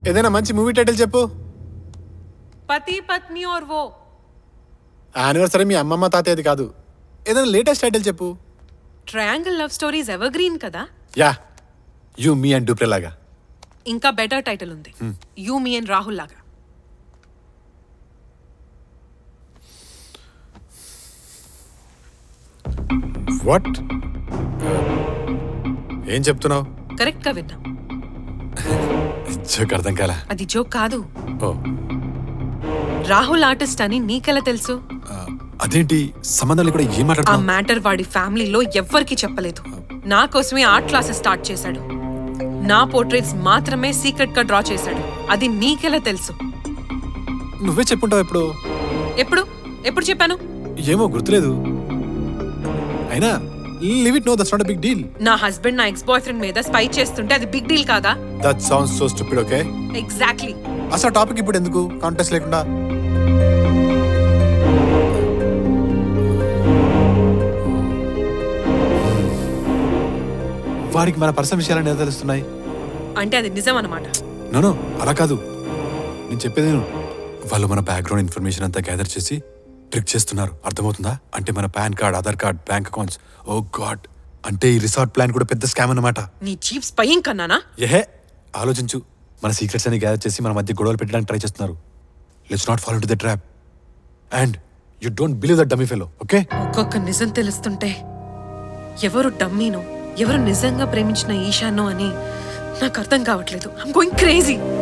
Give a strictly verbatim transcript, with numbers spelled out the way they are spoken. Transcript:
ఏదైనా మంచి movie title చెప్పు. పతి పత్ని और वो. యానివర్సరీ మీ అమ్మమ్మ తాతయ్యది కాదు. ఏదైనా లేటెస్ట్ టైటిల్ చెప్పు. Triangle love stories evergreen కదా. యా యూ మీ అండ్ డూప్లే లాగా. ఇంకా బెటర్ టైటిల్ ఉంది, యూ మీ అండ్ రాహుల్ లాగా. వాట్? ఏం చెప్తున్నావు? కరెక్ట్ గా విన్నా. జోక్ అర్థం కాలా? అది జోక్ కాదు. ఓ రాహుల్ ఆర్టిస్ట్ అని నీకెలా తెలుసు? అదేంటి సంబంధాలు కూడా ఏం ఆ మాట్లాడుతున్నావు? మ్యాటర్ వాడి ఫ్యామిలీలో ఎవ్వరికి చెప్పలేదు. నా కోసమే ఆర్ట్ క్లాసెస్ స్టార్ట్ చేశాడు. నా పోర్ట్రేట్స్ మాత్రమే సీక్రెట్ గా డ్రా చేశాడు. అది నీకెలా తెలుసు? నువ్వే చెప్పుంటావు ఎప్పుడు. ఎప్పుడు ఎప్పుడు చెప్పాను? ఏమో గుర్తులేదు. అయినా leave it, no that's not a big deal. నా హస్బెండ్ నా ఎక్స్ బాయ్ ఫ్రెండ్ మీద స్పై చేస్తుంటే అది బిగ్ డీల్ కాదా? That sounds so stupid. Okay, exactly. అసలు టాపిక్ ఇప్పుడు ఎందుకు? కాంటెస్ట్ లేకుండా. వాడికి మన పర్సనల్ విషయాలని ఎలా తెలుస్తున్నాయి? అంటే అది నిజం అన్నమాట. నో అలా కాదు, నేను చెప్పేది విను. వాళ్ళు మన బ్యాక్గ్రౌండ్ ఇన్ఫర్మేషన్ అంతా గ్యాదర్ చేసి ట్రిక్ చేస్తున్నారు, అర్థమవుతుందా? అంటే మన PAN card, Aadhaar card, bank accounts. Oh god, అంటే ఈ రిసార్ట్ ప్లాన్ కూడా పెద్ద స్కామ్ అన్నమాట. నీ చీప్ స్పైయింగ్ కన్నానా? ఏహే, ఆలోచించు. మన సీక్రెట్స్ అని గ్యాదర్ చేసి మన మధ్య గొడవలు పెట్టడానికి ట్రై చేస్తున్నారు. Let's not follow to the trap and you don't believe that dummy fellow. Okay, ఒక్కొక్క నిజం తెలుస్తుంటే ఎవరు డమ్మీనో ఎవరు నిజంగా ప్రేమించిన ఈశానో అని నాకు అర్థం కావట్లేదు. I'm going crazy.